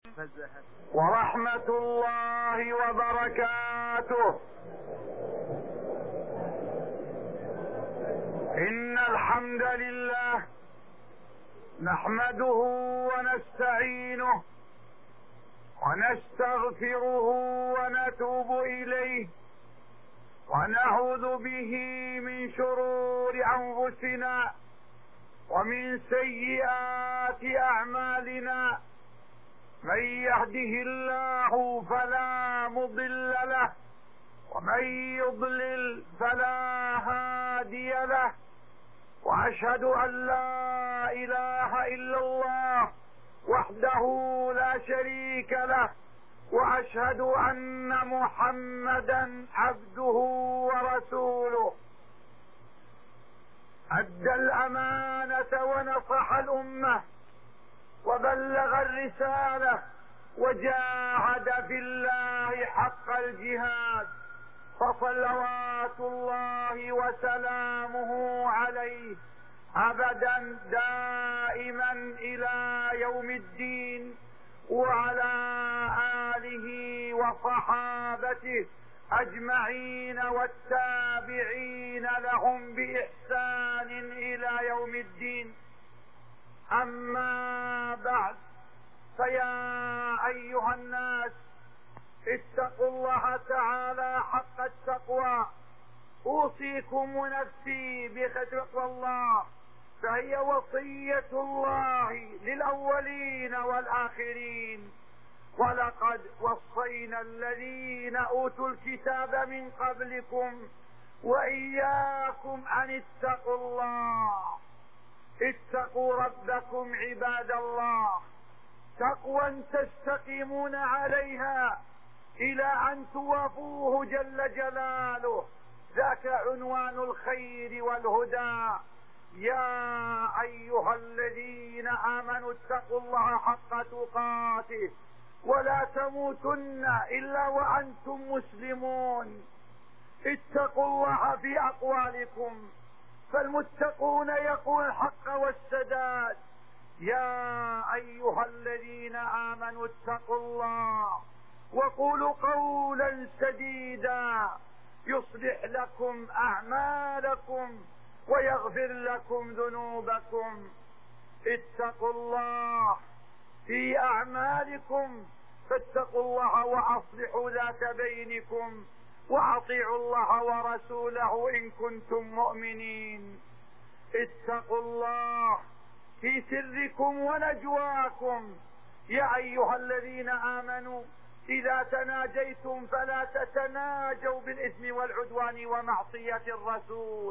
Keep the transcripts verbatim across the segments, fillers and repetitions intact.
ورحمة الله وبركاته. إن الحمد لله نحمده ونستعينه ونستغفره ونتوب إليه ونعوذ به من شرور أنفسنا ومن سيئات أعمالنا. من يهده الله فلا مضل له ومن يضلل فلا هادي له، وأشهد أن لا إله إلا الله وحده لا شريك له، وأشهد أن محمدا عبده ورسوله. أدى الأمانة ونصح الأمة وبلغ الرسالة وجاهد في الله حق الجهاد، فصلوات الله وسلامه عليه أبدا دائما إلى يوم الدين، وعلى آله وصحابته أجمعين والتابعين لهم بإحسان إلى يوم الدين. أما بعد، فيا أيها الناس اتقوا الله تعالى حق التقوى. أوصيكم ونفسي بتقوى الله، فهي وصية الله للأولين والآخرين. ولقد وصينا الذين أوتوا الكتاب من قبلكم وإياكم أن اتقوا الله. اتقوا ربكم عباد الله تقوى تستقيمون عليها إلى أن توافوه جل جلاله، ذاك عنوان الخير والهدى. يا أيها الذين آمنوا اتقوا الله حق تقاته ولا تموتن إلا وأنتم مسلمون. اتقوا الله في أقوالكم، فالمتقون يقول الحق والسداد. يا أيها الذين آمنوا اتقوا الله وقولوا قولا سديدا يصلح لكم أعمالكم ويغفر لكم ذنوبكم. اتقوا الله في أعمالكم، فاتقوا الله وأصلحوا ذات بينكم، وأطيعوا الله ورسوله إن كنتم مؤمنين. اتقوا الله في سركم ونجواكم. يا أيها الذين آمنوا إذا تناجيتم فلا تتناجوا بالإثم والعدوان ومعصية الرسول،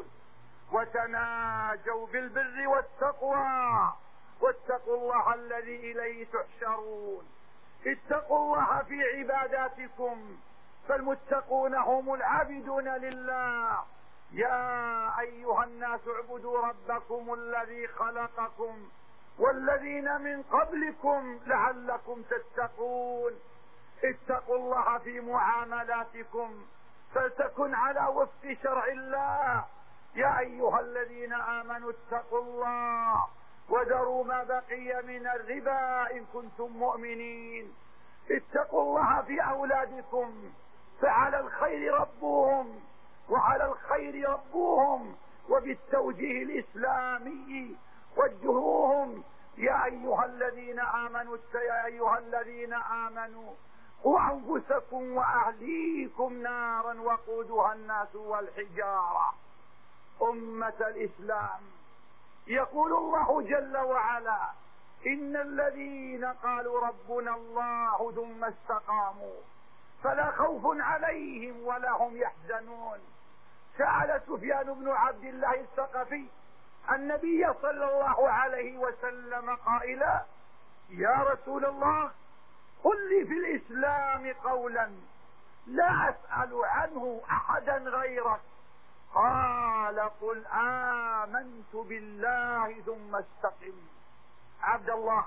وتناجوا بالبر والتقوى، واتقوا الله الذي إليه تحشرون. اتقوا الله في عباداتكم، فالمتقون هم العابدون لله. يا أيها الناس اعبدوا ربكم الذي خلقكم والذين من قبلكم لعلكم تتقون. اتقوا الله في معاملاتكم، فلتكن على وفق شرع الله. يا أيها الذين آمنوا اتقوا الله وذروا ما بقي من الربا إن كنتم مؤمنين. اتقوا الله في أولادكم، فعلى الخير ربوهم وعلى الخير ربوهم وبالتوجيه الإسلامي وجهوهم. يا أيها الذين آمنوا يا أيها الذين آمنوا قوا أنفسكم وأهليكم نارا وقودها الناس والحجارة. أمة الإسلام، يقول الله جل وعلا: إن الذين قالوا ربنا الله ثم استقاموا فلا خوف عليهم ولا هم يحزنون. سأل سفيان بن عبد الله الثقفي النبي صلى الله عليه وسلم قائلا: يا رسول الله، قل لي في الإسلام قولا لا أسأل عنه أحدا غيرك. قال: قل آمنت بالله ثم استقم. عبد الله،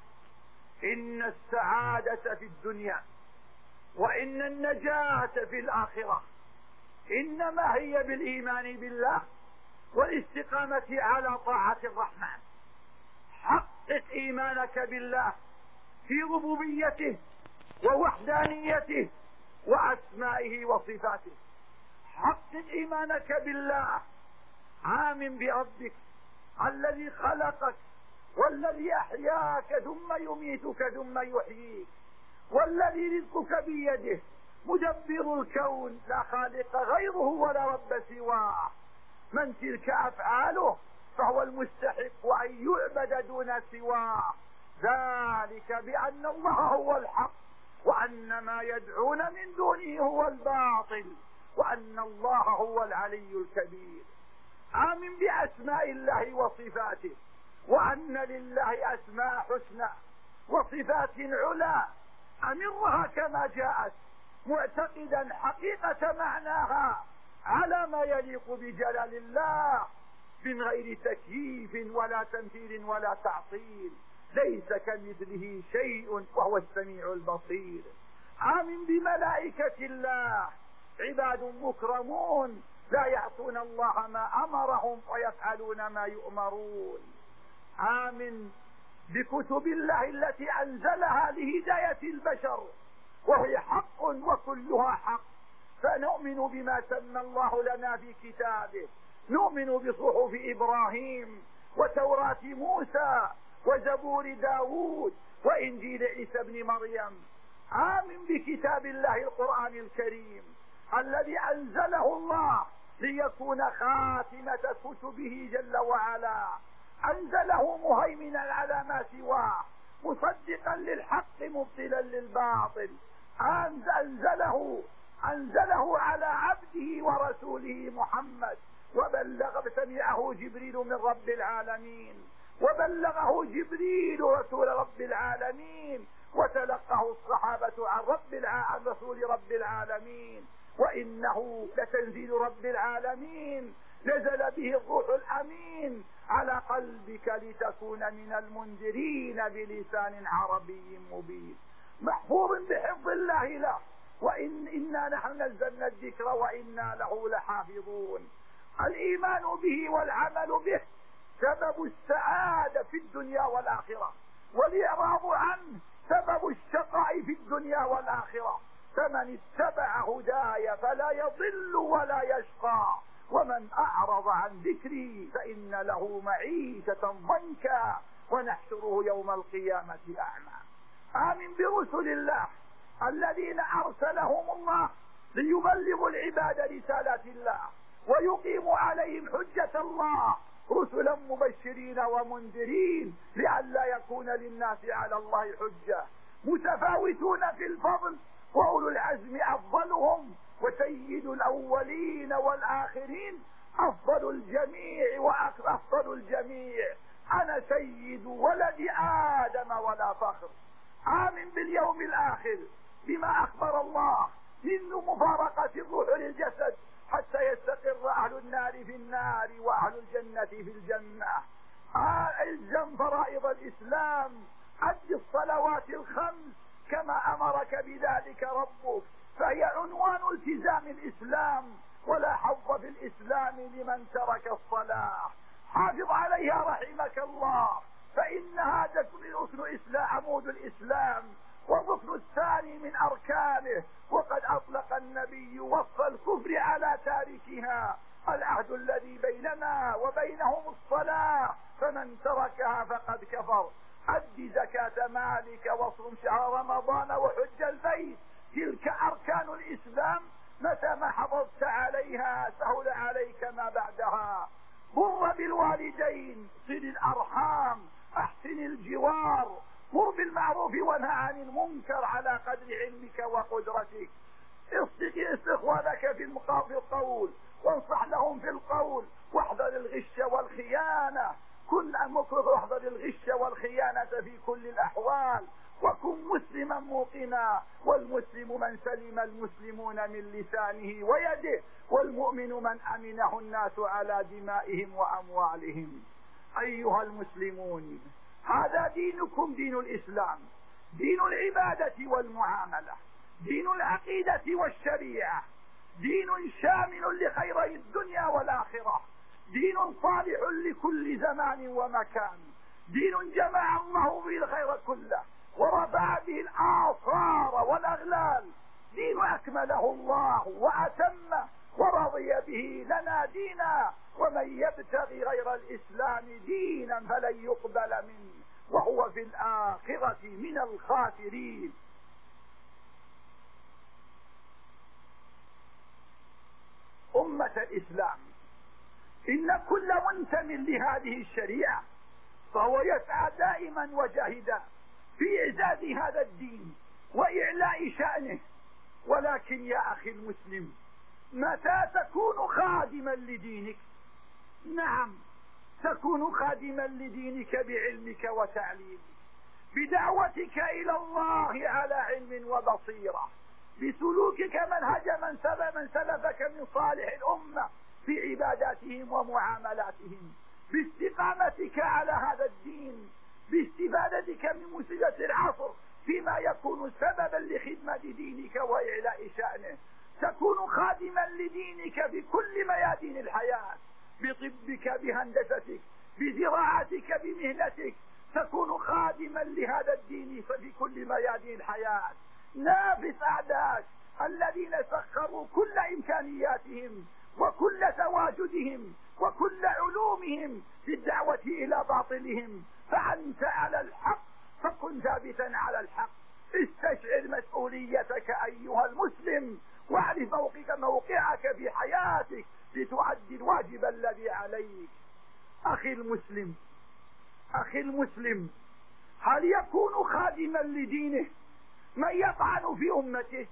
إن السعادة في الدنيا وإن النجاة في الآخرة إنما هي بالإيمان بالله والاستقامة على طاعة الرحمن. حقق إيمانك بالله في ربوبيته ووحدانيته وأسمائه وصفاته. حقق إيمانك بالله، آمن بربك الذي خلقك والذي أحياك ثم يميتك ثم يحييك، والذي رزقك بيده، مدبر الكون لا خالق غيره ولا رب سواه. من تلك أفعاله فهو المستحق أن يعبد دون سواه، ذلك بأن الله هو الحق وأن ما يدعون من دونه هو الباطل وأن الله هو العلي الكبير. آمن بأسماء الله وصفاته، وأن لله أسماء حسنى وصفات علا، أمرها كما جاءت معتقدا حقيقة معناها على ما يليق بجلال الله من غير تكييف ولا تمثيل ولا تعطيل. ليس كمثله شيء وهو السميع البصير. آمن بملائكة الله، عباد مكرمون لا يعصون الله ما أمرهم ويفعلون ما يؤمرون. آمن بكتب الله التي أنزلها لهداية البشر وهي حق وكلها حق، فنؤمن بما سمى الله لنا في كتابه. نؤمن بصحف إبراهيم وتوراة موسى وزبور داود وإنجيل عيسى بن مريم. آمن بكتاب الله القرآن الكريم الذي أنزله الله ليكون خاتمة كتبه جل وعلا. أنزله مهيمنا على ما سواه، مصدقا للحق مبطلا للباطل. أنزله أنزله على عبده ورسوله محمد، وبلغ سمعه جبريل من رب العالمين، وبلغه جبريل رسول رب العالمين، وتلقه الصحابة عن رب الع... عن رسول رب العالمين. وإنه لتنزيل رب العالمين، نزل به الروح الأمين على قلبك لتكون من المنذرين بلسان عربي مبين، محفوظ بحفظ الله له. وإن إنا نحن نزلنا الذكر وإنا له لحافظون. الإيمان به والعمل به سبب السعادة في الدنيا والآخرة، والإعراض عنه سبب الشقاء في الدنيا والآخرة. فمن اتبع هداي فلا يضل ولا يشقى، ومن أعرض عن ذكري فإن له معيشة ضنكا ونحشره يوم القيامة أعمى. آمن برسل الله الذين أرسلهم الله ليبلغوا العباد رسالات الله ويقيموا عليهم حجة الله، رسلا مبشرين ومنذرين لئلا يكون للناس على الله حجة. متفاوتون في الفضل، وأولو العزم أفضلهم، وسيد الأولين والآخرين أفضل الجميع وأفضل الجميع. أنا سيد ولد آدم ولا فخر. آمن باليوم الآخر بما أخبر الله من مفارقة الروح للجسد حتى يستقر أهل النار في النار وأهل الجنة في الجنة. الزم فرائض الإسلام، أد الصلوات الخمس كما أمرك بذلك ربك، فهي عنوان التزام الإسلام، ولا حظ في الإسلام لمن ترك الصلاة. حافظ عليها رحمك الله، فإنها ركن إسلام، عمود الإسلام والركن الثاني من أركانه. وقد أطلق النبي وصف الكفر على تاركها: العهد الذي بيننا وبينهم الصلاة، فمن تركها فقد كفر. أد زكاة مالك واصوم شهر رمضان وحج البيت، تلك أركان الإسلام. متى ما حافظت عليها سهل عليك ما بعدها. بر بالوالدين، صل الأرحام، أحسن الجوار، مر بالمعروف وانهى عن المنكر على قدر علمك وقدرتك. اصدق استخوانك في القول وانصح لهم في القول، واحذر الغش والخيانة. كن مكره واحذر الغش والخيانة في كل الأحوال، وكن مسلما موقنا. والمسلم من سلم المسلمون من لسانه ويده، والمؤمن من أمنه الناس على دمائهم وأموالهم. أيها المسلمون، هذا دينكم، دين الإسلام، دين العبادة والمعاملة، دين العقيدة والشريعة، دين شامل لخيري الدنيا والآخرة، دين صالح لكل زمان ومكان، دين جمع الله به الخير كله، ورفع به الآثار والأغلال. دين أكمله الله وأتمه ورضي به لنا دينا، ومن يبتغي غير الإسلام دينا فلن يقبل منه وهو في الآخرة من الخاسرين. أمة الإسلام، إن كل منتم لهذه الشريعة فهو يسعى دائما وجاهدا في إعزاز هذا الدين وإعلاء شأنه. ولكن يا أخي المسلم، متى تكون خادما لدينك؟ نعم، تكون خادما لدينك بعلمك وتعليمك، بدعوتك إلى الله على علم وبصيرة، بسلوكك منهج من سلف من سلفك من صالح الأمة في عباداتهم ومعاملاتهم، باستقامتك على هذا الدين، باستفادتك من مسجة العصر فيما يكون سببا لخدمة دينك وإعلاء شأنه. تكون خادما لدينك بكل ميادين الحياة، بطبك، بهندستك، بزراعتك، بمهنتك، تكون خادما لهذا الدين في كل ميادين الحياة. نافس أعداءك الذين سخروا كل إمكانياتهم وكل تواجدهم وكل علومهم للدعوة إلى باطلهم، فأنت على الحق فكن ثابتا على الحق. استشعر مسؤوليتك أيها المسلم، واعرف موقعك موقعك في حياتك لتؤدي الواجب الذي عليك. أخي المسلم، أخي المسلم، هل يكون خادما لدينه من يطعن في أمته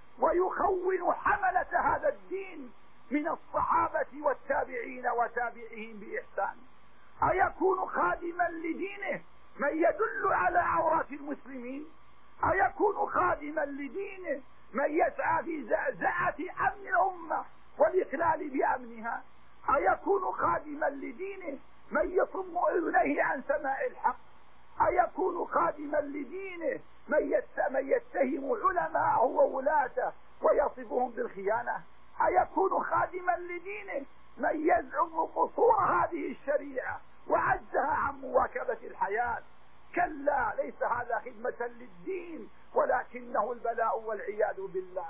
ويخون حملة هذا الدين من الصحابة والتابعين وتابعين بإحسان؟ أيكون خادما لدينه من يدل على عورات المسلمين؟ أيكون خادما لدينه من يسعى في زعزعة أمن الأمة والإخلال بأمنها؟ أيكون خادما لدينه من يصم أذنيه عن سماع الحق؟ أيكون خادما لدينه من يتهم علماءه وولاته ويصفهم بالخيانة؟ أيكون خادما لدينه من يزعم قصور هذه الشريعة وعجزها عن مواكبة الحياة؟ كلا، ليس هذا خدمة للدين ولكنه البلاء والعياذ بالله.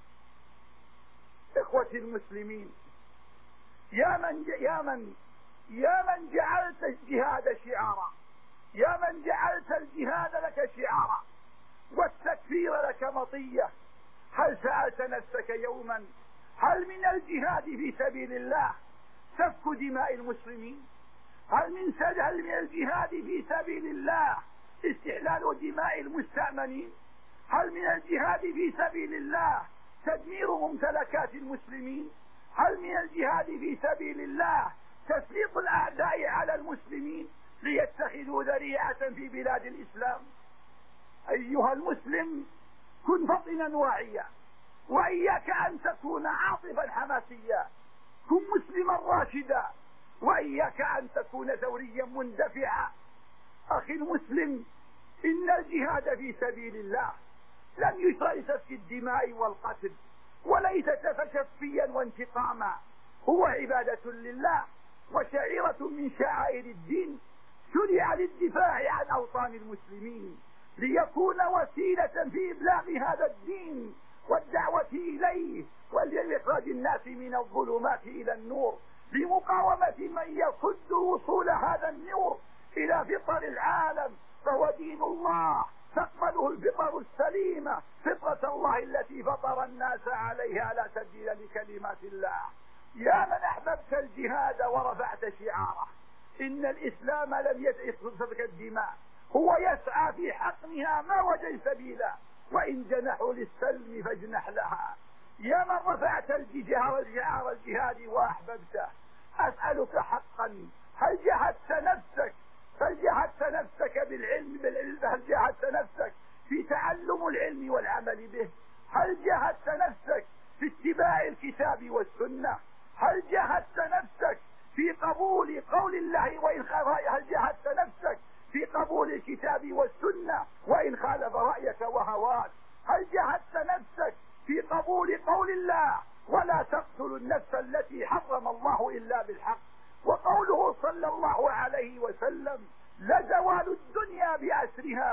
إخوتي المسلمين، يا من يا من يا من جعلت الجهاد شعارا، يا من جعلت الجهاد لك شعارا والتكفير لك مطية، هل سألت نفسك يوما هل من الجهاد في سبيل الله سفك دماء المسلمين؟ هل من هل من الجهاد في سبيل الله استحلال دماء المستأمنين؟ هل من الجهاد في سبيل الله تدمير ممتلكات المسلمين؟ هل من الجهاد في سبيل الله تسليط الأعداء على المسلمين ليتخذوا ذريعة في بلاد الإسلام؟ أيها المسلم، كن فطنا واعيا، وإياك أن تكون عاطفا حماسيا، كن مسلما راشدا، وإياك أن تكون ثوريا مندفعا. أخي المسلم، إن الجهاد في سبيل الله لم يشرع لسفك الدماء والقتل وليس تشفيا وانتقاما، هو عبادة لله وشعيرة من شعائر الدين، شرع للدفاع عن أوطان المسلمين ليكون وسيلة في إبلاغ هذا الدين والدعوة إليه ولإخراج الناس من الظلمات إلى النور، لمقاومة من يصد وصول هذا النور إلى فطر العالم، فهو دين الله تقبله الفطر السليمة، فطرة الله التي فطر الناس عليها لا تبديل لكلمات الله. يا من أحببت الجهاد ورفعت شعاره، إن الإسلام لم يسفك الدماء، هو يسعى في حقنها ما وجد سبيلا، وإن جنحوا للسلم فاجنح لها. يا من رفعت شعار الجهاد وأحببته، أسألك حقا، هل جهدت نفسك هل جهدت نفسك بالعلم بالعلم هل جهدت نفسك في تعلم العلم والعمل به؟ هل جهدت نفسك في اتباع الكتاب والسنة؟ هل جهدت نفسك في قبول قول الله وإن خالف؟ هل جهدت نفسك في قبول الكتاب والسنة وإن خالف رأيك وهواك؟ هل جهدت نفسك في قبول قول الله ولا تقتلوا النفس التي حرم الله إلا بالحق، وقوله صلى الله عليه وسلم لزوال الدنيا بأسرها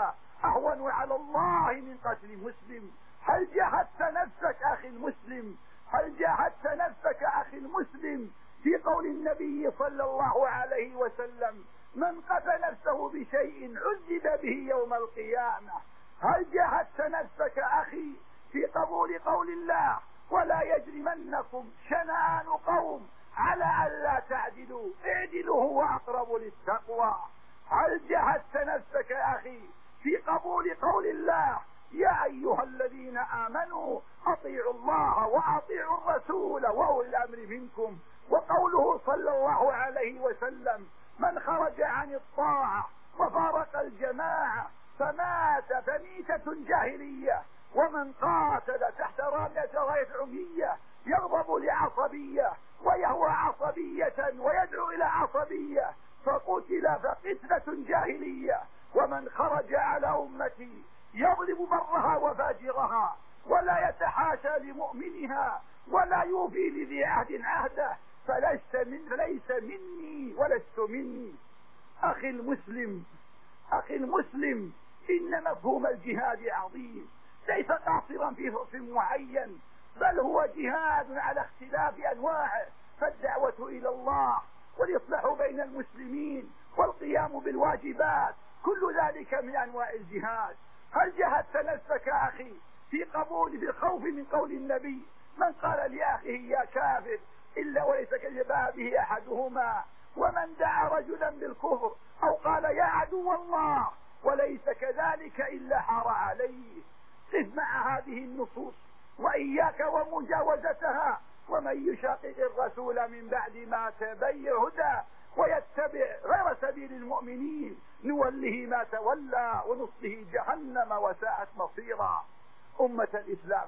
أهون على الله من قتل مسلم. هل جاهدت نفسك أخي المسلم؟ هل جاهدت نفسك أخي المسلم في قول النبي صلى الله عليه وسلم: من قتل نفسه بشيء عذب به يوم القيامة؟ هل جاهدت نفسك أخي في قبول قول الله: ولا يجرمنكم شنآن قوم على ألا تعدلوا اعدلوا هو أقرب للتقوى؟ هل جاهدت نفسك أخي في قبول قول الله: يا أيها الذين آمنوا أطيعوا الله وأطيعوا الرسول وأولي الأمر منكم؟ وقوله صلى الله عليه وسلم: من خرج عن الطاعة وفارق الجماعة فمات فميتة جاهلية، ومن قاتل تحت راية غير عمية يغضب لعصبية ويهوى عصبية ويدعو إلى عصبية فقتل فقتلة جاهلية، ومن خرج على أمتي يظلم برها وفاجرها ولا يتحاشى لمؤمنها ولا يوفي لذي عهد عهده فلست من فليس مني ولست مني. أخي المسلم أخي المسلم إن مفهوم الجهاد عظيم، ليس قاصرا في فرص معين، بل هو جهاد على اختلاف أنواعه، فالدعوة إلى الله والإصلاح بين المسلمين والقيام بالواجبات كل ذلك من أنواع الجهاد. هل جهدت نفسك أخي في قبول في الخوف من قول النبي: من قال لأخيه يا كافر إلا وليس كجبابه أحدهما، ومن دعا رجلا بالكفر أو قال يا عدو الله وليس كذلك إلا حار عليه؟ قف مع هذه النصوص وإياك ومجاوزتها. ومن يشاقق الرسول من بعد ما تبين هدى ويتبع غير سبيل المؤمنين نوله ما تولى ونصله جهنم وساءت مصيرا. أمة الإسلام،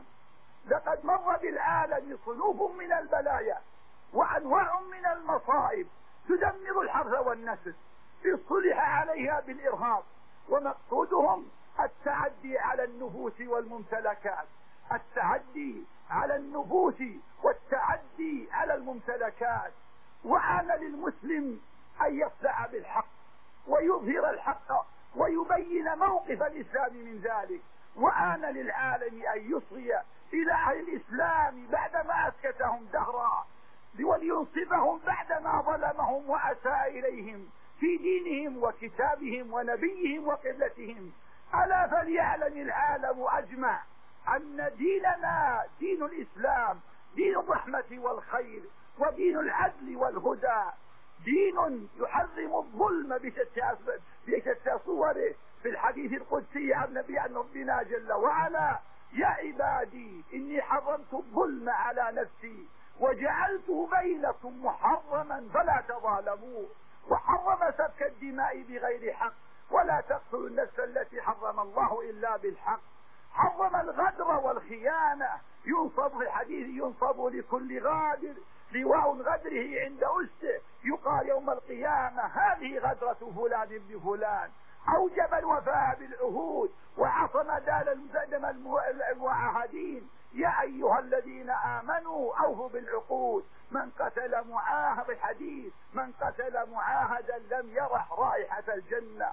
لقد مر بالعالم صنوف من البلايا وأنواع من المصائب تدمر الحرث والنسل اصطلح عليها بالإرهاب، ومقصودهم التعدي على النفوس والممتلكات، التعدي على النفوس والتعدي على الممتلكات. وآن للمسلم أن يصدع بالحق ويظهر الحق ويبين موقف الإسلام من ذلك، وآن للعالم أن يصغي إلى أهل الإسلام بعدما أسكتهم دهرا ولينصفهم بعدما ظلمهم وأساء إليهم في دينهم وكتابهم ونبيهم وقبلتهم. ألا فليعلم العالم أجمع أن ديننا دين الإسلام دين الرحمة والخير ودين العدل والهدى، دين يحرم الظلم بشتى صوره. في الحديث القدسي عن نبي عن ربنا جل وعلا: يا عبادي إني حرمت الظلم على نفسي وجعلته بينكم محرما فلا تظالموا، وحرم سفك الدماء بغير حق ولا تقتلوا النفس التي حرم الله إلا بالحق، حرم الغدر والخيانة. ينصب في الحديث: ينصب لكل غادر لواء غدره عند أسه، يقال يوم القيامة: هذه غدرة فلان ابن فلان. أوجب الوفاء بالعهود وعصم دال المزدم المعاهدين: يا أيها الذين آمنوا أوفوا بالعقود. من قتل معاهد الحديث من قتل معاهدا لم يرح رائحة الجنة.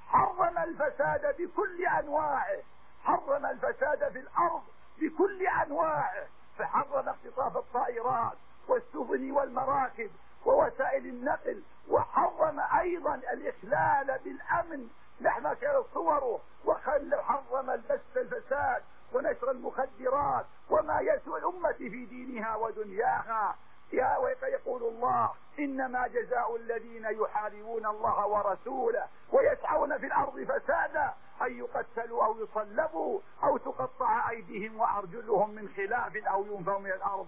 حرم الفساد بكل أنواعه، حرم الفساد في الأرض بكل أنواعه، فحرم اختطاف الطائرات والسفن والمراكب ووسائل النقل، وحرم أيضا الإخلال بالأمن نحن كان صوره، وحرم البث الفساد ونشر المخدرات وما يسوء الأمة في دينها ودنياها. يا ويقول الله: إنما جزاء الذين يحاربون الله ورسوله ويسعون في الأرض فسادا أن يقتلوا أو يصلبوا أو تقطع أيديهم وأرجلهم من خلاف أو ينفوا من الأرض.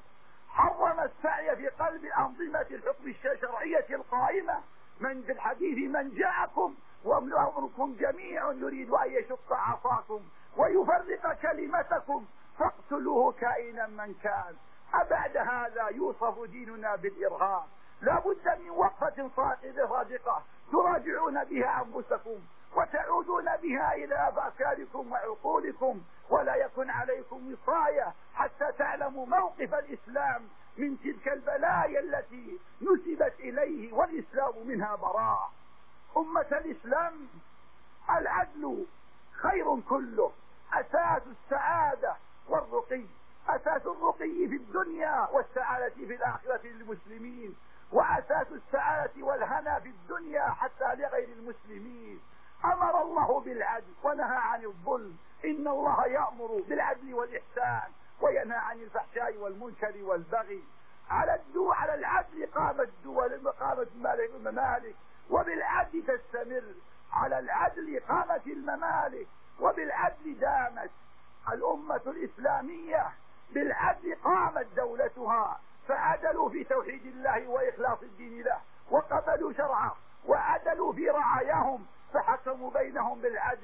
حرم السعي في قلب أنظمة الحكم الشرعية القائمة. من في الحديث: من جاءكم وأمركم جميع يريد أن يشق عصاكم ويفرق كلمتكم فاقتلوه كائنا من كان. أبعد هذا يوصف ديننا بالإرهاب. لا بد من وقفة صادقة تراجعون بها أنفسكم وتعودون بها إلى أفكاركم وعقولكم، ولا يكن عليكم وصاية حتى تعلموا موقف الإسلام من تلك البلايا التي نسبت إليه والإسلام منها براء. أمة الإسلام، العدل خير كله، أساس السعادة والرقي، أساس الرقي في الدنيا والسعادة في الآخرة للمسلمين، وأساس السعادة والهنا في الدنيا حتى لغير المسلمين. أمر الله بالعدل ونهى عن الظلم، إن الله يأمر بالعدل والإحسان وينهى عن الفحشاء والمنكر والبغي. على الدو على العدل قامت دول قامت الممالك، وبالعدل تستمر. على العدل قامت الممالك، وبالعدل دامت الأمة الإسلامية. بالعدل قامت دولتها، فعدلوا في توحيد الله وإخلاص الدين له، وقبلوا شرعه، وعدلوا في رعاياهم فحكموا بينهم بالعدل،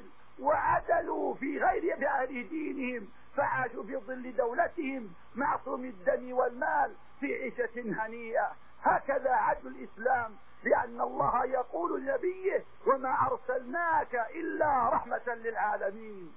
وعدلوا في غير بأهل دينهم فعاشوا في ظل دولتهم معصوم الدم والمال في عيشة هنيئة. هكذا عدل الإسلام، لأن الله يقول لنبيه: وما أرسلناك إلا رحمة للعالمين.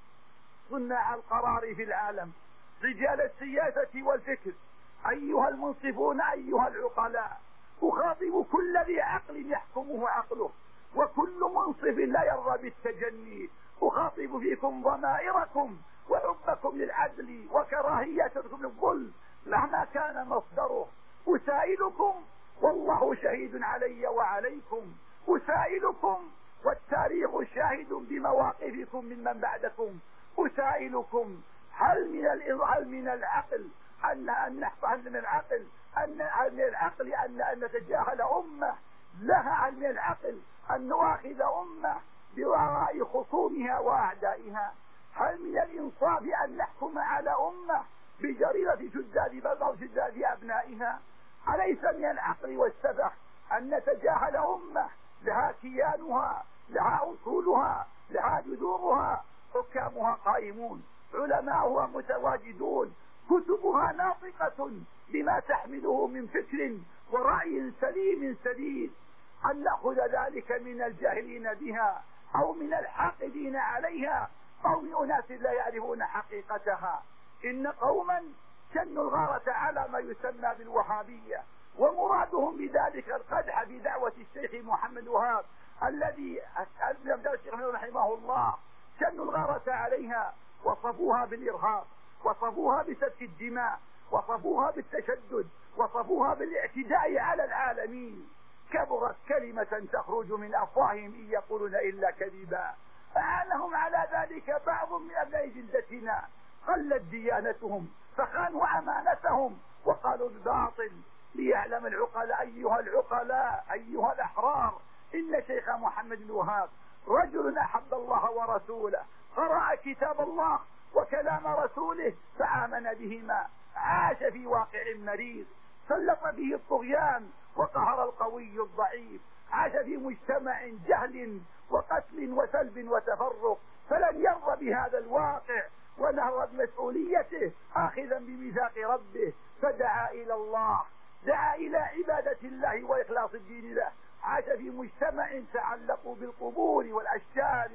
صناع القرار في العالم، رجال السياسة والفكر، أيها المنصفون، أيها العقلاء، أخاطب كل ذي عقل يحكمه عقله، وكل منصف لا يرضى بالتجني. أخاطب فيكم ضمائركم وحبكم للعدل وكراهيتكم للظلم مهما كان مصدره. أسائلكم والله شهيد علي وعليكم، أسائلكم والتاريخ شاهد بمواقفكم ممن بعدكم. أسائلكم: هل من هل من العقل أن أن هل من العقل أن هل من العقل أن أن نتجاهل أمة لها؟ هل من العقل أن نؤاخذ أمة بوراء خصومها وأعدائها؟ هل من الإنصاف أن نحكم على أمة بجريرة شداد بلغ أو شداد أبنائها؟ أليس من العقل والسفح أن نتجاهل أمة لها كيانها، لها أصولها، لها جذورها، حكامها قائمون، علماؤها متواجدون، كتبها ناطقة بما تحمله من فكر ورأي سليم سديد، أن نأخذ ذلك من الجاهلين بها أو من الحاقدين عليها أو من أناس لا يعرفون حقيقتها؟ إن قوما شنوا الغارة على ما يسمى بالوهابية، ومرادهم بذلك القدح في دعوة الشيخ محمد وهاب الذي أسلم الشيخ رحمه الله. شنوا الغارة عليها، وصفوها بالإرهاب، وصفوها بسفك الدماء، وصفوها بالتشدد، وصفوها بالاعتداء على العالمين. كبرت كلمة تخرج من أفواههم إن يقولون إلا كذبا. أعانهم على ذلك بعض من أبناء جلدتنا، قلت ديانتهم فخانوا أمانتهم وقالوا الباطل. ليعلم العقلاء أيها العقلاء أيها الأحرار إن شيخ محمد الوهاب رجل أحب الله ورسوله، قرأ كتاب الله وكلام رسوله فآمن بهما، عاش في واقع مريض سلط به الطغيان وقهر القوي الضعيف، عاش في مجتمع جهل وقتل وسلب وتفرق، فلن يرضى بهذا الواقع ونهض مسؤوليته آخذا بميثاق ربه، فدعا إلى الله، دعا إلى عبادة الله وإخلاص الدين له. عاش في مجتمع تعلقوا بالقبور والأشجار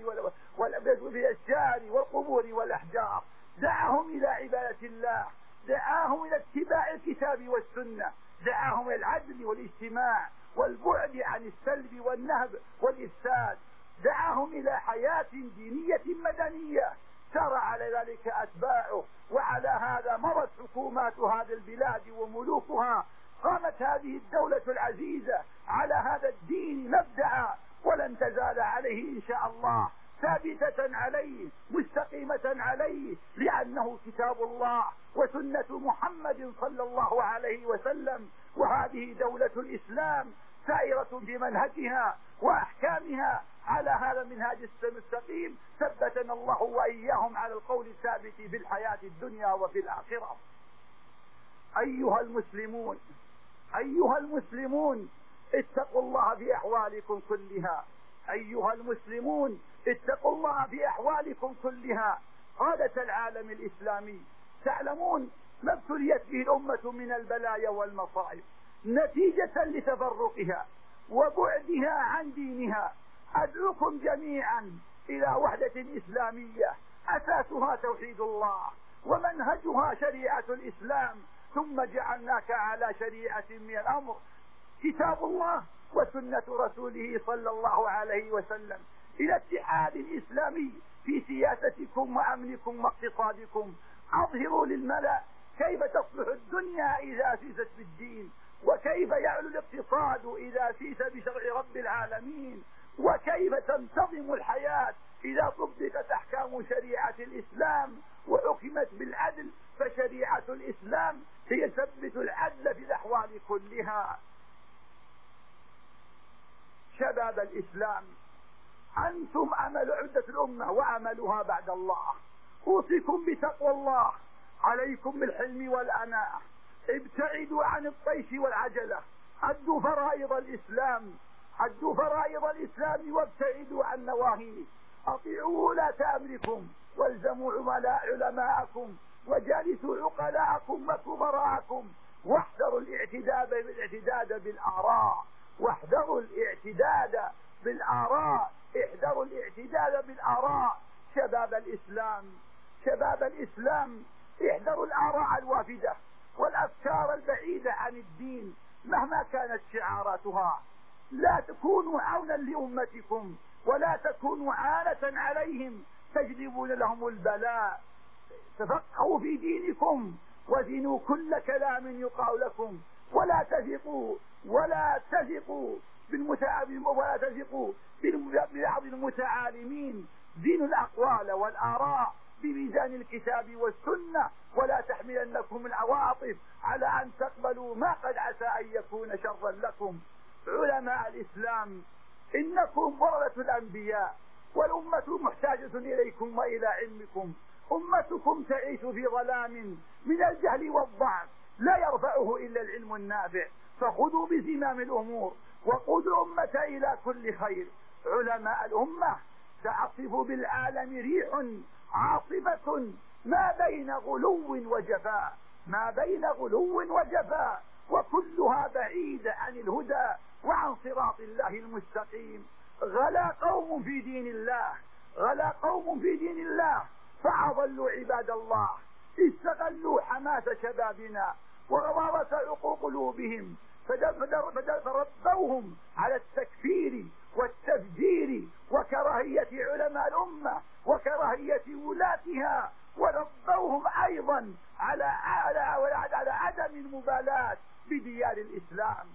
والأشجار والقبور والأحجار، دعاهم إلى عبادة الله، دعاهم إلى اتباع الكتاب والسنة، دعاهم إلى العدل والاجتماع والبعد عن السلب والنهب والإفساد، دعاهم إلى حياة دينية مدنية سار على ذلك أتباعه. وعلى هذا مرت حكومات هذه البلاد وملوكها. قامت هذه الدولة العزيزة على هذا الدين مبدأ، ولن تزال عليه إن شاء الله، ثابتة عليه مستقيمة عليه، لأنه كتاب الله وسنة محمد صلى الله عليه وسلم. وهذه دولة الإسلام سائرة بمنهجها وأحكامها على هذا المنهاج المستقيم، ثبتنا الله وإياهم على القول الثابت في الحياة الدنيا وفي الآخرة. أيها المسلمون أيها المسلمون اتقوا الله في أحوالكم كلها، أيها المسلمون اتقوا الله في أحوالكم كلها. قادة العالم الإسلامي، تعلمون ما ابتليت به الأمة من البلايا والمصائب نتيجة لتفرقها وبعدها عن دينها. أدعوكم جميعا إلى وحدة إسلامية أساسها توحيد الله ومنهجها شريعة الإسلام، ثم جعلناك على شريعة من الأمر كتاب الله وسنة رسوله صلى الله عليه وسلم، إلى اتحاد إسلامي في سياستكم وأمنكم واقتصادكم. أظهروا للملأ كيف تصلح الدنيا إذا سيست بالدين، وكيف يعلو الاقتصاد إذا سيس بشرع رب العالمين، وكيف تنتظم الحياة إذا طبقت أحكام شريعة الإسلام وحكمت بالعدل، فشريعة الإسلام هي تثبت العدل في الأحوال كلها. شباب الإسلام، أنتم أمل عدة الأمة وأملها بعد الله. أوصيكم بتقوى الله، عليكم بالحلم والأناة، ابتعدوا عن الطيش والعجلة، أدوا فرائض الإسلام، أدوا فرائض الإسلام وابتعدوا عن نواهيه، أطيعوا ولاة أمركم، والزموا علماءكم، وجالسوا عقلاءكم وكبراءكم، واحذروا الاعتداد بالاعتداد بالآراء، واحذروا الاعتداد بالآراء، احذروا الاعتداد بالآراء. شباب الإسلام، شباب الإسلام، احذروا الآراء الوافدة والأفكار البعيدة عن الدين مهما كانت شعاراتها. لا تكونوا عونا لأمتكم، ولا تكونوا عانة عليهم تجلبون لهم البلاء. تفقهوا في دينكم وزنوا كل كلام يقال لكم، ولا تثقوا ولا تثقوا بالمتعالمين ولا تثقوا ببعض المتعالمين. زينوا الأقوال والآراء بميزان الكتاب والسنة، ولا تحملنكم العواطف على أن تقبلوا ما قد عسى أن يكون شرا لكم. علماء الإسلام، إنكم ورثة الأنبياء، والأمة محتاجة إليكم وإلى علمكم. أمتكم تعيش في ظلام من الجهل والضعف لا يرفعه إلا العلم النافع، فخذوا بزمام الأمور وقودوا الأمة إلى كل خير. علماء الأمة، تعصف بالعالم ريح عاصفة ما بين غلو وجفاء، ما بين غلو وجفاء، وكلها بعيدة عن الهدى وعن صراط الله المستقيم. غلا قوم في دين الله، غلا قوم في دين الله فأضلوا عباد الله، استغلوا حماس شبابنا وغضارة عقول قلوبهم، فربوهم على التكفير والتفجير وكراهية علماء الأمة وكراهية ولاتها، وربوهم أيضا على على على عدم المبالاة بديار الإسلام.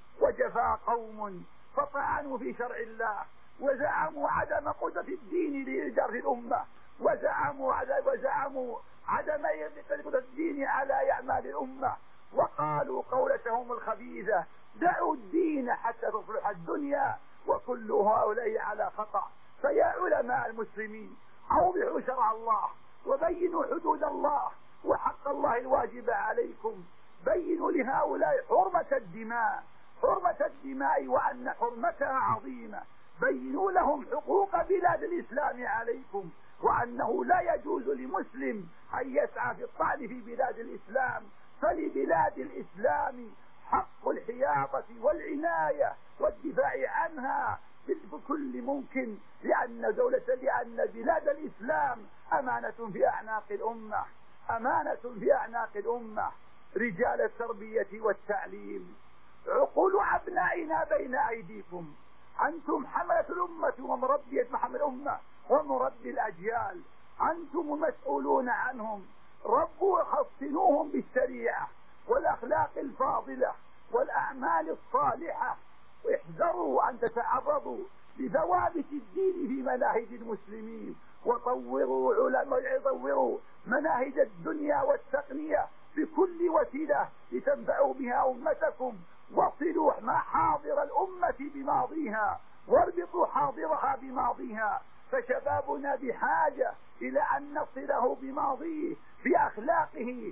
وجفا قوم فطعنوا في شرع الله، وزعموا عدم قدرة الدين لإيجار الأمة، وزعموا وزعموا عدم قدرة الدين على أعمال الأمة، وقالوا قولتهم الخبيثة: دعوا الدين حتى تصلح الدنيا، وكل هؤلاء على خطأ. فيا علماء المسلمين، أوضحوا شرع الله، وبينوا حدود الله وحق الله الواجب عليكم. بينوا لهؤلاء حرمة الدماء، حرمة الدماء وأن حرمتها عظيمة. بينوا لهم حقوق بلاد الإسلام عليكم، وأنه لا يجوز لمسلم أن يسعى في الطعن في بلاد الإسلام، فلبلاد الإسلام حق الحياطة والعناية والدفاع عنها بكل ممكن، لأن دولة لأن بلاد الإسلام أمانة في أعناق الأمة، أمانة في أعناق الأمة. رجال التربية والتعليم، عقول أبنائنا بين أيديكم، أنتم حملة الأمة ومربية محمل الأمة ومربي الأجيال، أنتم المسؤولون عنهم. ربوا حصنوهم بالشريعة والأخلاق الفاضلة والأعمال الصالحة، واحذروا أن تتعرضوا لثوابت الدين في مناهج المسلمين، وطوروا علماء طوروا مناهج الدنيا والتقنية بكل وسيلة لتنفعوا بها أمتكم. وصلوا ما حاضر الأمة بماضيها، واربطوا حاضرها بماضيها. فشبابنا بحاجة إلى أن نصله بماضيه، بأخلاقه،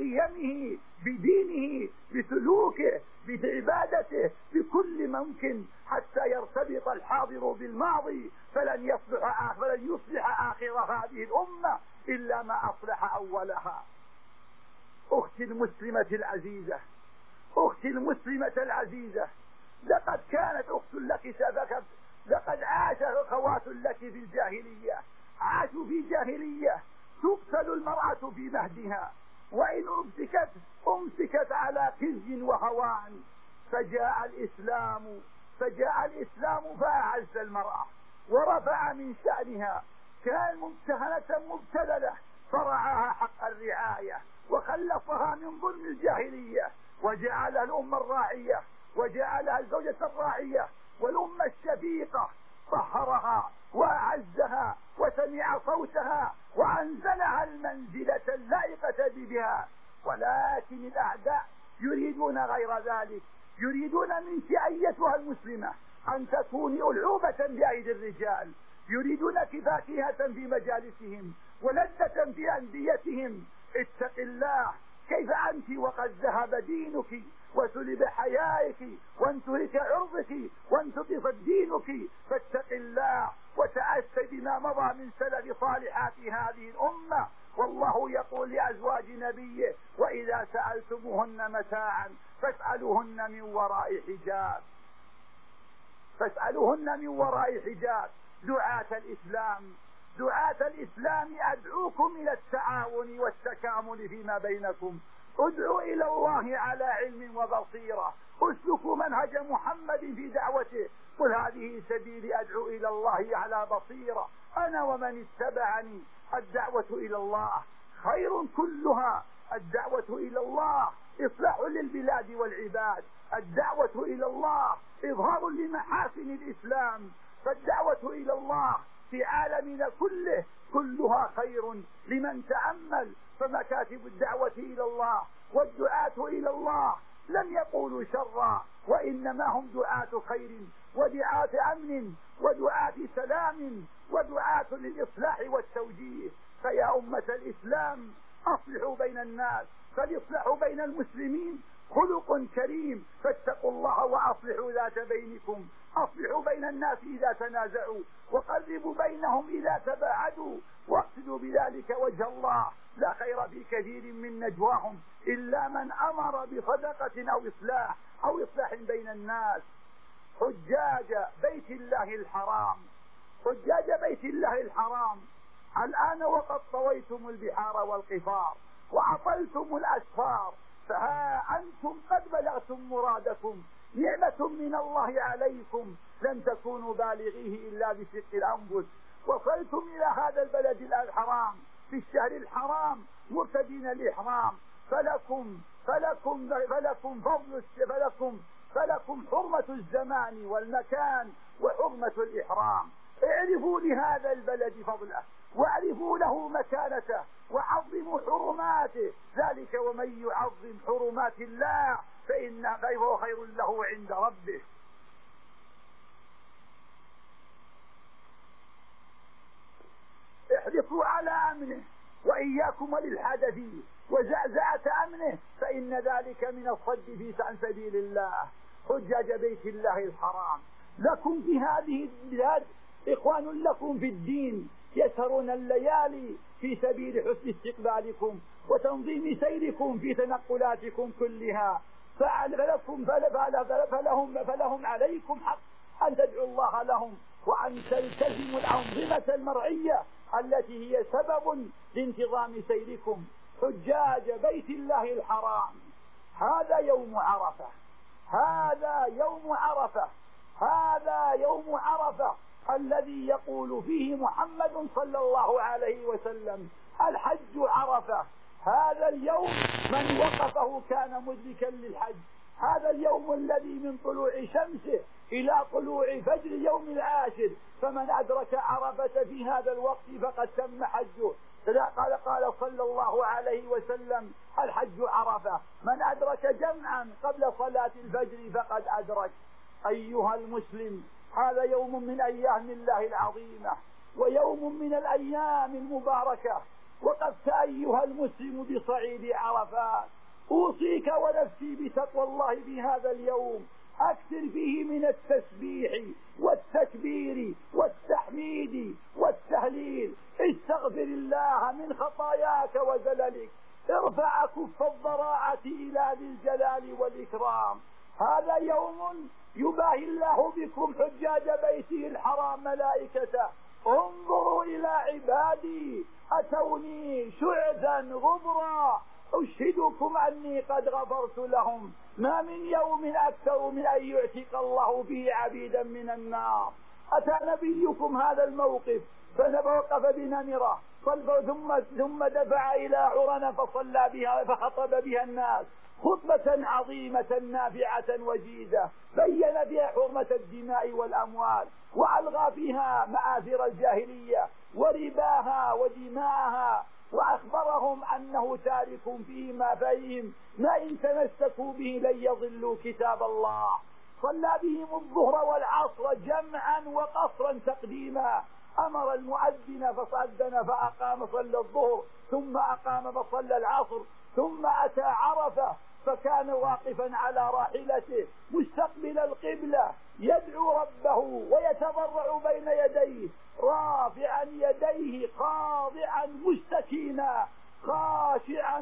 بقيمه، بدينه، بسلوكه، بعبادته، بكل ممكن، حتى يرتبط الحاضر بالماضي، فلن يصلح فلن يصلح آخر هذه الأمة إلا ما أصلح أولها. أختي المسلمة العزيزة، أختي المسلمة العزيزة، لقد كانت أخت لك سبكت، لقد عاش أخوات لك في الجاهلية، عاشوا في جاهلية تقتل المرأة في مهدها، وإن أمسكت أمسكت على خزي وهوان. فجاء الإسلام فجاء الإسلام فأعز المرأة ورفع من شأنها كان ممتهنة مبتذلة فرعاها حق الرعاية وخلصها من ظلم الجاهلية وجعلها الأمة الراعية وجعلها الزوجة الراعية والأمة الشفيقة، طهرها وأعزها وسمع صوتها وأنزلها المنزلة اللائقة بها. ولكن الأعداء يريدون غير ذلك، يريدون منك أيتها المسلمة أن تكوني ألعوبة بأيدي الرجال، يريدونك فاكهة في مجالسهم ولذة في أنديتهم. اتق الله، كيف أنت وقد ذهب دينك وسلب حيائك وانتهك عرضك وانتقص دينك؟ فاتق الله وتأسي بما مضى من سلف صالحات هذه الأمة. والله يقول لأزواج نبيه: وإذا سألتموهن متاعا فاسألوهن من وراء حجاب، فاسألوهن من وراء حجاب. دعاة الإسلام، دعاة الإسلام أدعوكم إلى التعاون والتكامل فيما بينكم، ادعوا إلى الله على علم وبصيرة، اسلكوا منهج محمد في دعوته، قل هذه سبيلي أدعو إلى الله على بصيرة أنا ومن اتبعني. الدعوة إلى الله خير كلها، الدعوة إلى الله إصلاح للبلاد والعباد، الدعوة إلى الله إظهار لمحاسن الإسلام، فالدعوة إلى الله في عالمنا كله كلها خير لمن تأمل. فمكاتب الدعوة إلى الله والدعاة إلى الله لم يقولوا شرا، وإنما هم دعاة خير ودعاة أمن ودعاة سلام ودعاة للإصلاح والتوجيه. فيا أمة الإسلام أصلحوا بين الناس، فالإصلاح بين المسلمين خلق كريم، فاتقوا الله وأصلحوا ذات بينكم، أصلحوا بين الناس إذا تنازعوا وقربوا بينهم إذا تباعدوا، واقصدوا بذلك وجه الله. لا خير في كثير من نجواهم إلا من أمر بصدقة أو إصلاح أو إصلاح بين الناس. حجاج بيت الله الحرام، حجاج بيت الله الحرام الآن وقد طويتم البحار والقفار وعطلتم الأسفار، فها أنتم قد بلغتم مرادكم، نعمة من الله عليكم لن تكونوا بالغيه إلا بشق الأنفس. وصلتم إلى هذا البلد الحرام في الشهر الحرام مرتدين الإحرام، فلكم فلكم فلكم فضل فلكم فلكم حرمة الزمان والمكان وحرمة الإحرام. اعرفوا لهذا البلد فضله واعرفوا له مكانته وعظموا حرماته، ذلك ومن يعظم حرمات الله فإن فهو خير له عند ربه. احرصوا على أمنه وإياكم وللحدث وزعزعة أمنه، فإن ذلك من الصد في عن سبيل الله. حجاج بيت الله الحرام لكم في هذه البلاد إخوان لكم في الدين، يسهرون الليالي في سبيل حسن استقبالكم وتنظيم سيركم في تنقلاتكم كلها، فلكم فلهم, فلهم عليكم حق أن تدعوا الله لهم وأن تلتزموا الأنظمة المرعية التي هي سبب لانتظام سيركم. حجاج بيت الله الحرام، هذا يوم عرفة، هذا يوم عرفة، هذا يوم عرفة الذي يقول فيه محمد صلى الله عليه وسلم: الحج عرفة. هذا اليوم من وقفه كان مدركا للحج، هذا اليوم الذي من طلوع شمسه إلى طلوع فجر يوم العاشر، فمن أدرك عرفة في هذا الوقت فقد تم حجه. قال قال صلى الله عليه وسلم: الحج عرفة، من أدرك جمعا قبل صلاة الفجر فقد أدرك. أيها المسلم، هذا يوم من أيام الله العظيمة ويوم من الأيام المباركة، وقفت أيها المسلم بصعيد عرفات. أوصيك ونفسي بتقوى الله في هذا اليوم، أكثر فيه من التسبيح والتكبير والتحميد والتهليل، استغفر الله من خطاياك وزللك، ارفع كف الضراعة إلى ذي الجلال والإكرام. هذا يوم يباهي الله بكم حجاج بيته الحرام ملائكته: انظروا إلى عبادي أتوني شعثا غبرا أشهدكم أني قد غفرت لهم. ما من يوم أكثر من أن يعتق الله به عبيدا من النار. أتى نبيكم هذا الموقف فوقف بنمرة ثم ثم دفع إلى عرن فصلى بها فخطب بها الناس خطبة عظيمة نافعة وجيزة بين فيها حرمة الدماء والأموال وألغى فيها مآثر الجاهلية ورباها ودماءها، وأخبرهم أنه تارك فيما فيهم ما إن تمسكوا به لن يضلوا كتاب الله. صلى بهم الظهر والعصر جمعا وقصرا تقديما، أمر المؤذن فصدن فأقام صلى الظهر ثم أقام فصلى العصر، ثم أتى عرفة فكان واقفا على راحلته مستقبل القبلة يدعو ربه ويتضرع بين يديه رافعا يديه خاضعا مستكينا خاشعا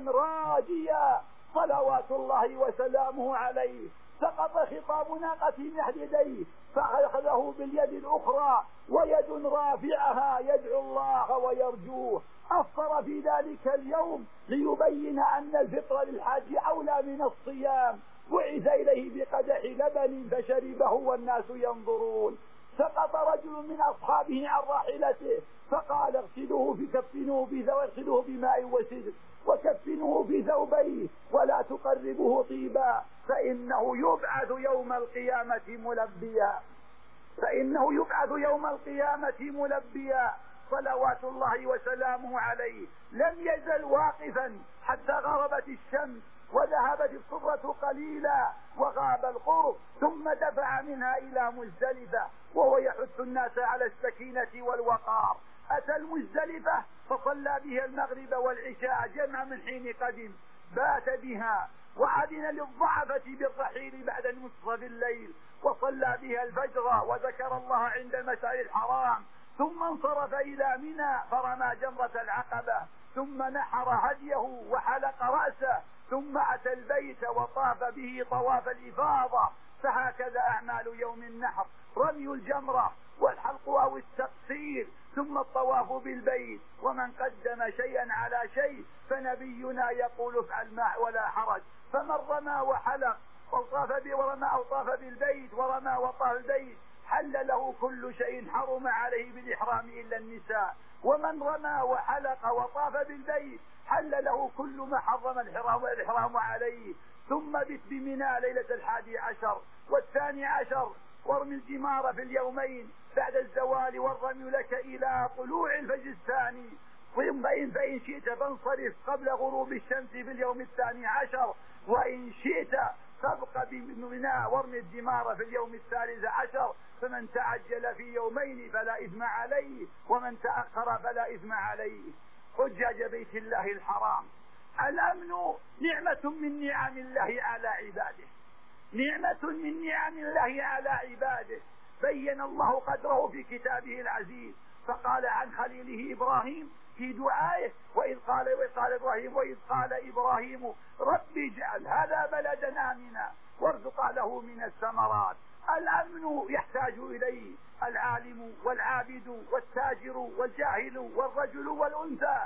راجيا صلوات الله وسلامه عليه. سقط خطام ناقة من يديه فأخذه باليد الأخرى ويد رافعها يدعو الله ويرجوه. أفطر في ذلك اليوم ليبين أن الفطر للحاج أولى من الصيام. بعث إليه بقدح لبن فشربه والناس ينظرون. سقط رجل من أصحابه عن راحلته فقال اغسلوه فكفنوه اغسلوه بماء وسدر وكفنوه في ثوبيه ولا تقربوه طيبا فإنه يبعث يوم القيامة ملبيا فإنه يبعث يوم القيامة ملبيا صلوات الله وسلامه عليه. لم يزل واقفا حتى غربت الشمس وذهبت الصفرة قليلا وغاب القرب، ثم دفع منها إلى مزدلفة وهو يحث الناس على السكينة والوقار. أتى المزدلفة فصلى بها المغرب والعشاء جمع من حين قدم، بات بها وأذن للضعفة بالرحيل بعد منتصف الليل، وصلى بها الفجر وذكر الله عند المشعر الحرام، ثم انصرف إلى منى فرمى جمرة العقبة، ثم نحر هديه وحلق رأسه، ثم أتى البيت وطاف به طواف الإفاضة. فهكذا أعمال يوم النحر: رمي الجمرة والحلق أو التقصير، ثم الطواف بالبيت. ومن قدم شيئا على شيء فنبينا يقول افعل ما ولا حرج. فمن رمى وحلق وطاف ورمى أو طاف بالبيت ورمى وطاف البيت حل له كل شيء حرم عليه بالإحرام إلا النساء. ومن رمى وحلق وطاف بالبيت حل له كل ما حرم الحرام الإحرام عليه. ثم بت بمنى ليلة الحادي عشر والثاني عشر، وارمي الجمار في اليومين بعد الزوال، والرمي لك إلى طلوع الفجر الثاني. فإن فإن شئت فانصرف قبل غروب الشمس في اليوم الثاني عشر، وإن شئت تبقى بمنى وارمي الجمار في اليوم الثالث عشر. فمن تعجل في يومين فلا إثم عليه، ومن تأخر فلا إثم عليه. حجاج بيت الله الحرام، الأمن نعمة من نعم الله على عباده، نعمة من نعم الله على عباده. بين الله قدره في كتابه العزيز، فقال عن خليله إبراهيم في دعائه: وإذ قال وإذ قال إبراهيم وإذ قال إبراهيم ربي اجعل هذا بلدا آمنا وارزق له من الثمرات. الأمن يحتاج إليه العالم والعابد والتاجر والجاهل والرجل والأنثى.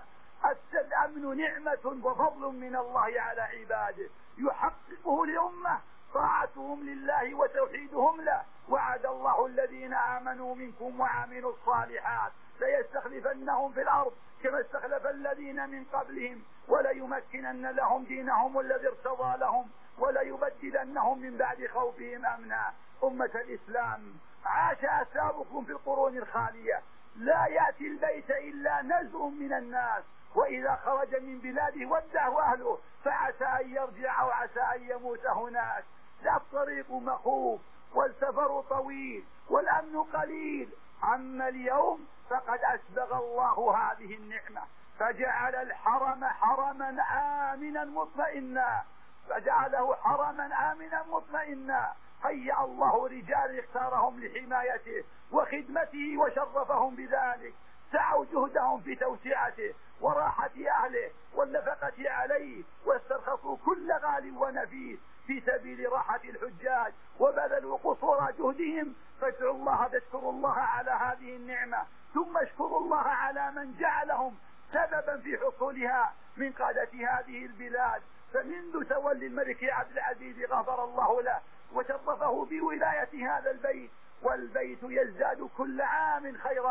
الأمن نعمة وفضل من الله على عباده يحققه لأمة طاعتهم لله وتوحيدهم له. وعد الله الذين آمنوا منكم وعملوا الصالحات ليستخلفنهم في الأرض كما استخلف الذين من قبلهم وليمكنن لهم دينهم الذي ارتضى لهم وليبدلنهم من بعد خوفهم أمنا. أمة الإسلام، عاش أسلافكم في القرون الخالية، لا يأتي البيت إلا نزع من الناس، وإذا خرج من بلاده ودعه أهله فعسى أن يرجع وعسى أن يموت هناك. لا الطريق مخوف والسفر طويل والأمن قليل. أما اليوم فقد أسبغ الله هذه النعمة فجعل الحرم حرما آمنا مطمئنا فجعله حرما آمنا مطمئنا. هيأ الله رجال اختارهم لحمايته وخدمته وشرفهم بذلك، سعوا جهدهم في توسعته وراحة أهله والنفقة عليه، واسترخصوا كل غال ونفيس في سبيل راحة الحجاج وبذلوا قصورى جهدهم. فادعوا الله تشكروا الله على هذه النعمة، ثم اشكروا الله على من جعلهم سببا في حصولها من قادة هذه البلاد. فمنذ تولي الملك عبد العزيز غفر الله له وشرفه بولاية هذا البيت، والبيت يزداد كل عام خيرا،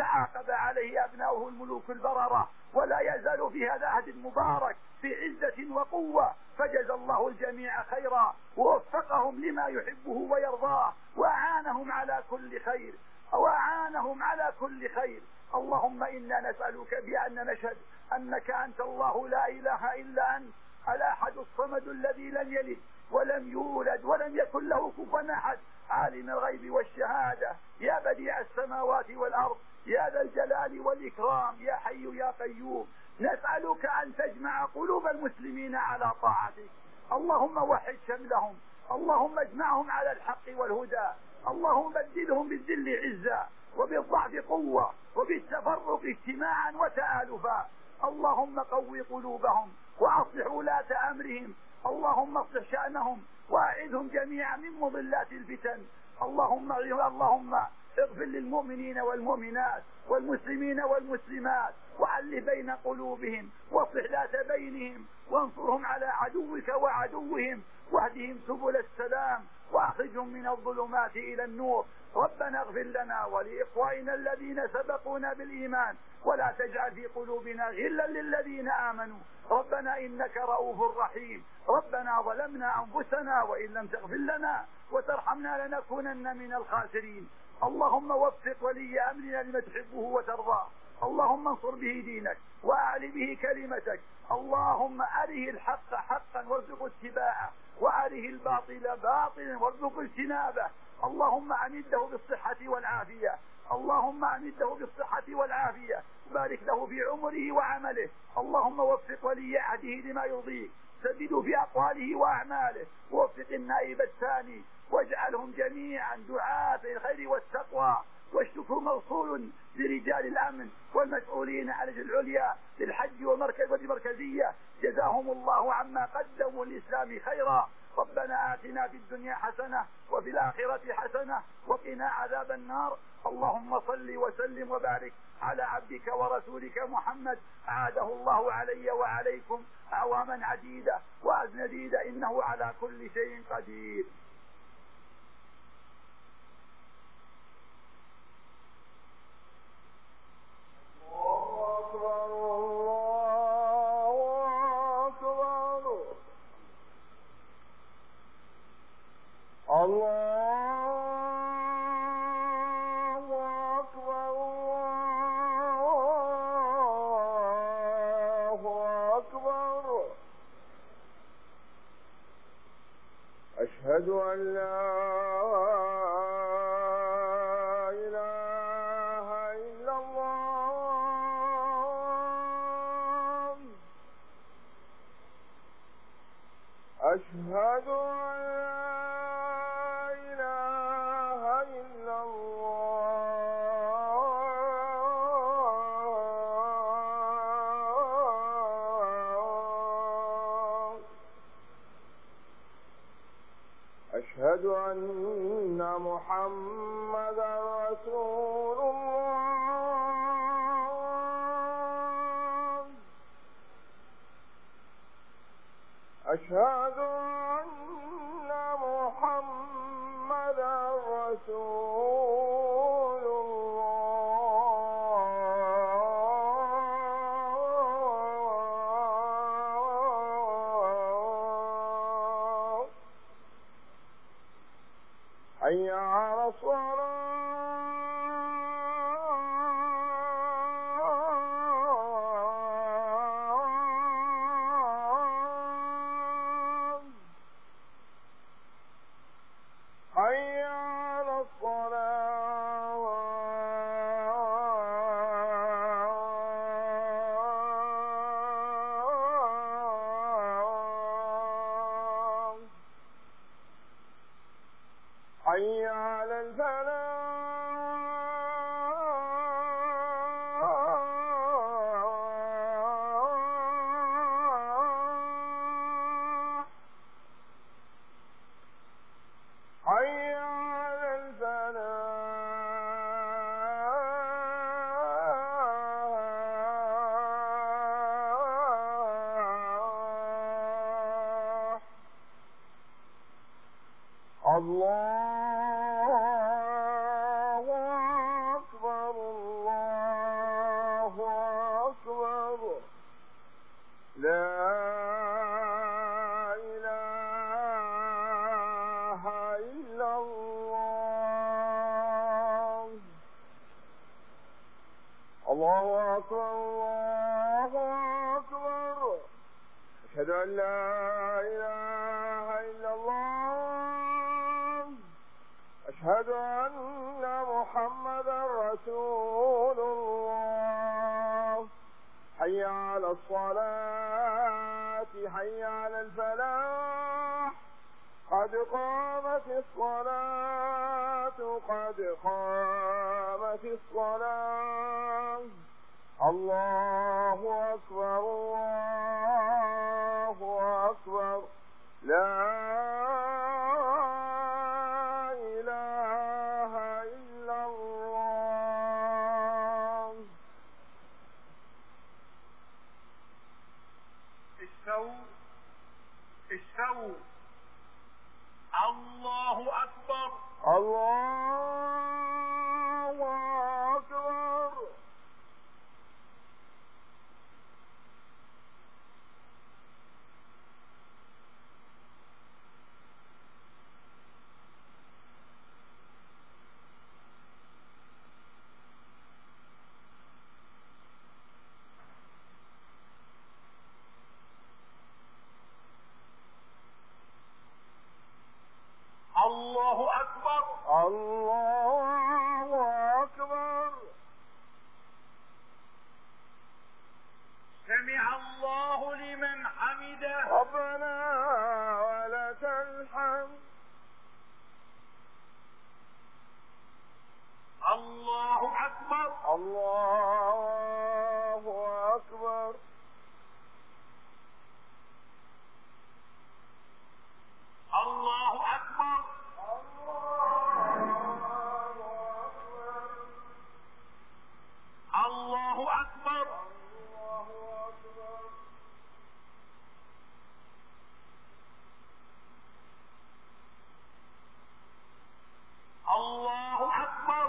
تعاقب عليه أبناؤه الملوك البررة، ولا يزال في هذا عهد مبارك في عزة وقوة. فجزى الله الجميع خيرا ووفقهم لما يحبه ويرضاه، وأعانهم على كل خير وأعانهم على كل خير. اللهم إنا نسألك بأن نشهد أنك أنت الله لا إله إلا أنت الأحد الصمد الذي لم يلد ولم يولد ولم يكن له كفوا أحد، عالم الغيب والشهادة، يا بديع السماوات والأرض، يا ذا الجلال والإكرام، يا حي يا قيوم. نسألك أن تجمع قلوب المسلمين على طاعتك. اللهم وحد شملهم، اللهم اجمعهم على الحق والهدى، اللهم بدلهم بالذل عزا وبالضعف قوة وبالتفرق اجتماعا وتآلفا. اللهم قوي قلوبهم وأصلح ولاة أمرهم، اللهم اصلح شأنهم وأعذهم جميعا من مضلات الفتن. اللهم اللهم اغفر للمؤمنين والمؤمنات والمسلمين والمسلمات، وألف بين قلوبهم واصلح ذات بينهم، وانصرهم على عدوك وعدوهم، واهدهم سبل السلام واخرجهم من الظلمات إلى النور. ربنا اغفر لنا ولإخواننا الذين سبقونا بالإيمان، ولا تجعل في قلوبنا غلا للذين آمنوا، ربنا إنك رؤوف رحيم. ربنا ظلمنا أنفسنا وإن لم تغفر لنا وترحمنا لنكونن من الخاسرين. اللهم وفق ولي أمرنا لما تحبه وترضاه، اللهم انصر به دينك وأعل به كلمتك، اللهم أره الحق حقا وارزق اتباعه، وأره الباطل باطلا وارزق اجتنابه. اللهم أمده بالصحة والعافية، اللهم أمده بالصحة والعافية، بارك له في عمره وعمله. اللهم وفق ولي عهده لما يرضيك، سدده في أقواله وأعماله، ووفق النائب الثاني، واجعلهم جميعا دعاة الخير والتقوى. والشكر موصول لرجال الأمن والمسؤولين على العليا للحج والمركز والمركزية، جزاهم الله عما قدموا للإسلام خيرا. ربنا آتنا في الدنيا حسنة وفي الآخرة حسنة وقنا عذاب النار. اللهم صل وسلم وبارك على عبدك ورسولك محمد، أعاده الله علي وعليكم أعواما عديدة وأزنديدة، إنه على كل شيء قدير. أشهد أن لا إله إلا الله. أشهد أن لا إله إلا الله. أشهد أن محمدا رسول الله. أشهد أن محمدا رسول الله. حي على الصلاة. حي على الصلاة. حي على الفلاح. حي على الفلاح. الله أكبر الله أكبر الله أكبر أشهد أن لا إله إلا الله أشهد أن محمدا رسول الله حي على الصلاة حي على الفلاح قد قامت الصلاة قد قامت الصلاة الله أكبر الله أكبر لا إله إلا الله. استووا استووا الله أكبر الله أكبر. الله أكبر الله أكبر. سمع الله لمن حمده ربنا ولك الحمد. الله أكبر الله أكبر. الله أكبر الله أكبر الله أكبر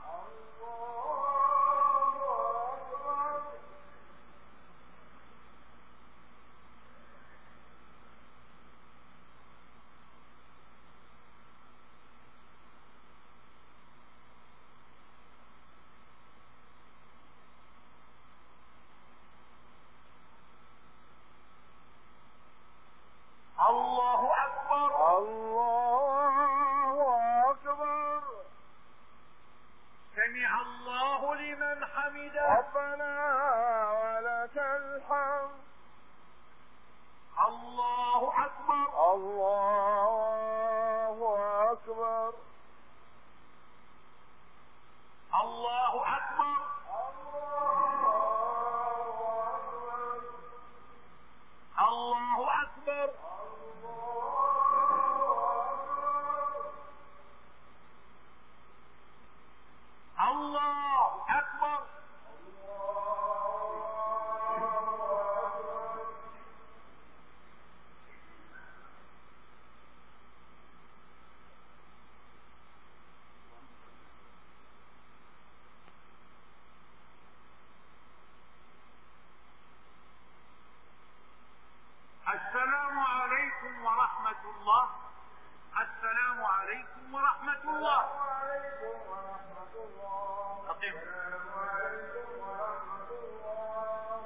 الله أكبر الله أكبر. سمع الله لمن حمده ربنا ولك الحمد. الله أكبر الله أكبر. الله أكبر الله أكبر الله أكبر. السلام عليكم ورحمة الله. السلام عليكم ورحمة الله. وعليكم ورحمة الله. أقم. وعليكم ورحمة الله.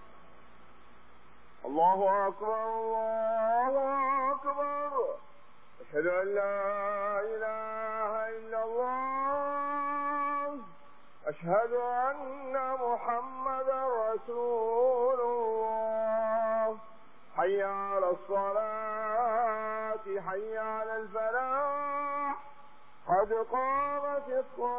الله أكبر الله أكبر أشهد أن لا إله إلا الله أشهد أن محمدا رسول الله حي على الصلاة حي على الفلاح قد قامت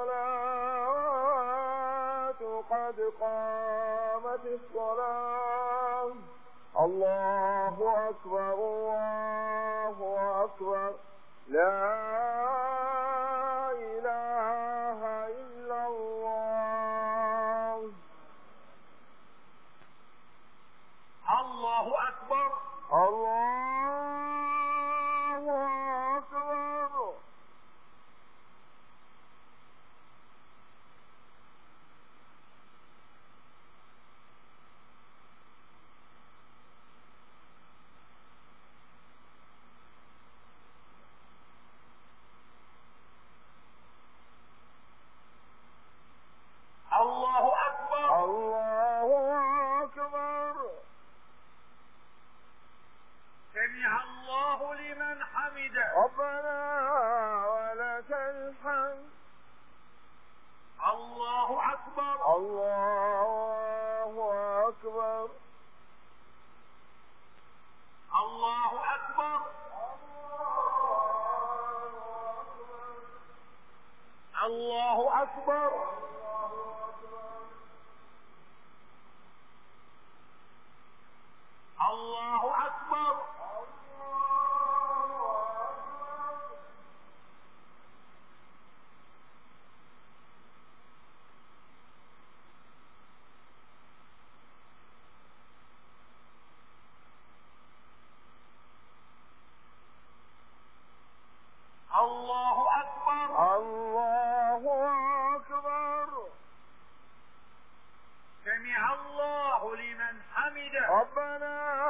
الصلاة قد قامت الصلاة الله أكبر الله أكبر لا إله إلا الله. الله أكبر الله أكبر. سمع الله لمن حمده. ربنا ولك الحمد. الله أكبر. الله أكبر. الله أكبر. الله أكبر. الله أكبر. الله أكبر. الله أكبر. سمع الله لمن حمده. ربنا